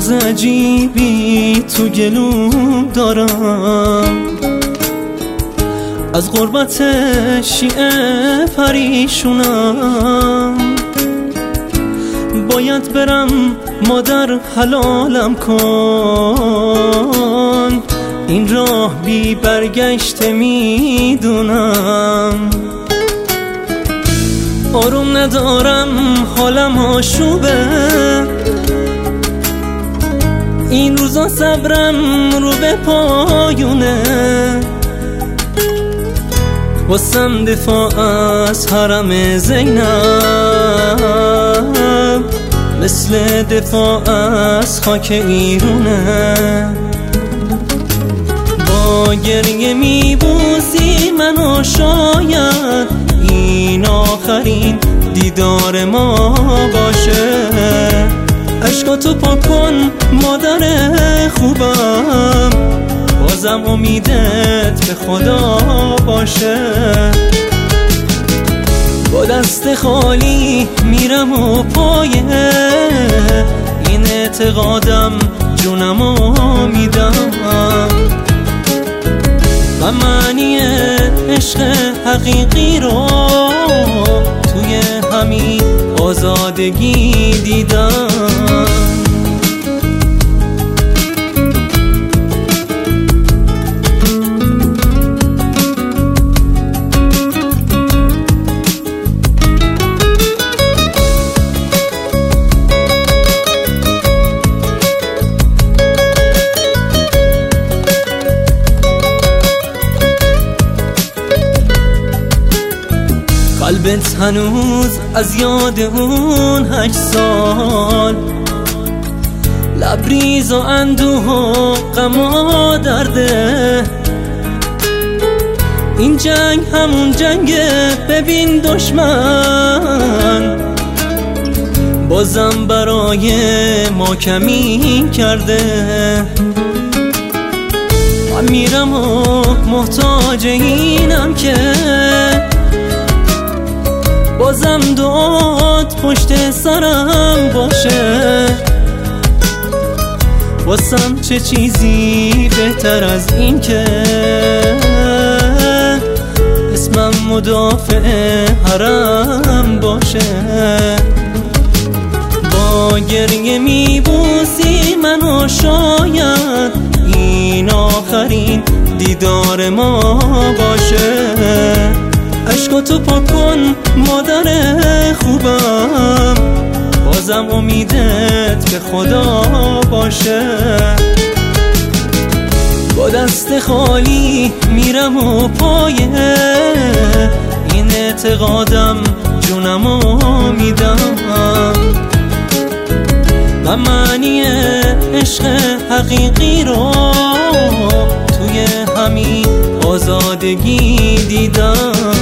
بغض عجیبی تو گلوم دارم، از غربت شیعه پریشونم. باید برم مادر حلالم کن، این راه بی برگشته میدونم. آروم ندارم حالم آشوبه، این روزا صبرم رو به پایونه. واسم دفاع از حرم زینب مثل دفاع از خاک ایرونه. با گریه میبوسی منو، شاید این آخرین دیدار ما باشه. عشقاتو پاک کن مادر خوبم، بازم امیدت به خدا باشه. با دست خالی میرم و پایه این اعتقادم جونمو میدم. و معنی عشق حقیقی رو توی همین آزادگی دیدم. قلبت هنوز از یاد اون 8 سال، لبریز و اندوه و غم و درده. این جنگ همون جنگه، ببین دشمن بازم برای ما کمی کرده. من میرم و محتاج اینم که بازم دعات پشت سرم باشه. واسم چه چیزی بهتر از این که اسمم مدافع حرم باشه. با گریه میبوسی منو، شاید این آخرین دیدار ما باشه. عشقاتو پاک کن مادر خوبم، بازم امیدت به خدا باشه. با دست خالی میرم و پایه این اعتقادم جونمو میدم. و معنی عشق حقیقی رو توی همین آزادگی دیدم.